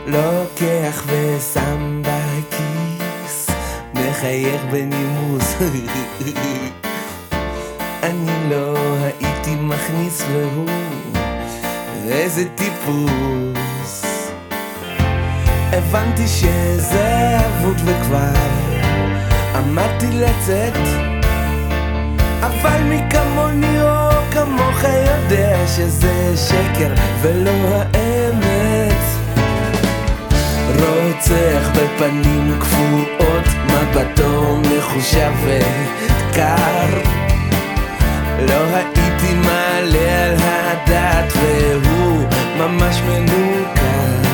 לוקח ושם בכיס, מחייך בנימוס. אני לא הייתי מכניס והוא איזה טיפוס. הבנתי שזה אבוד וכבר עמדתי לצאת, אבל מי כמוני או כמוך יודע שזה שקר ולא האמת. רוצח בפנים כפועות, מבטו מחושב וקר. לא הייתי מעלה על הדעת והוא ממש מנוכר.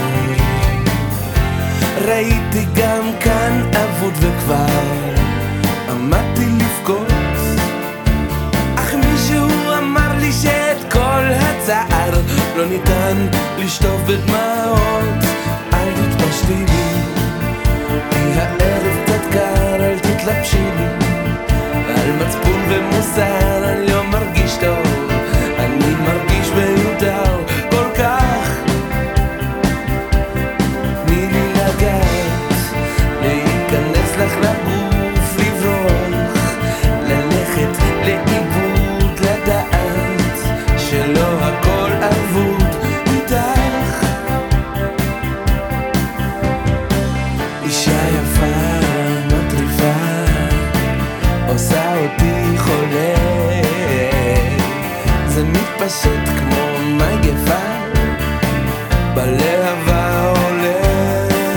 ראיתי גם כאן אבוד וכבר עמדתי לבכות, אך מישהו אמר לי שאת כל הצער לא ניתן לשטוף בדמעות. אל תתפשטי לי, כי הערב קצת קר, אל תתלבשי לי. על מצפון ומוסר אני לא מרגיש טוב, אני מרגיש מיותר כל כך. תני לי לגעת, להיכנס לך לגוף, לברוח, ללכת לאיבוד, לדעת שלא הכל אבוד איתך. אישה יפה, מטריפה, עושה אותי חולה. זה מתפשט כמו מגפה, בלהבה עולה.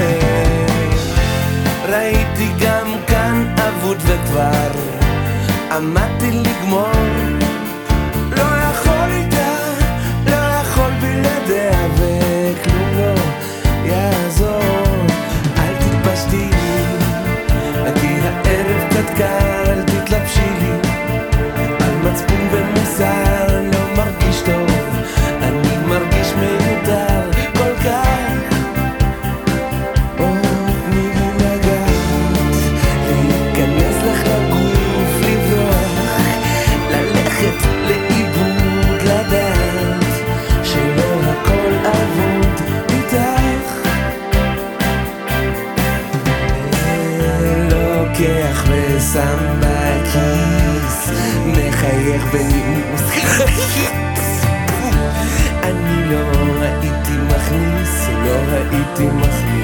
ראיתי גם כאן אבוד וכבר עמדתי לגמור. לא יכול איתה, לא יכול בלעדיה, וכלום לא יעזור. אל תתפשטי לי, כי הערב קצת קר, אל תתלבשי לי. על מצפון ומוסר אני לא מרגיש טוב, אני מרגיש מיותר כל כך. תני לי לגעת, להיכנס לך לגוף, לברוח, ללכת לאיבוד, לדעת שלא הכל אבוד איתך. לוקח ושם בכיס, מחייך בנימוס. אני לא הייתי מכניס, לא הייתי מכניס.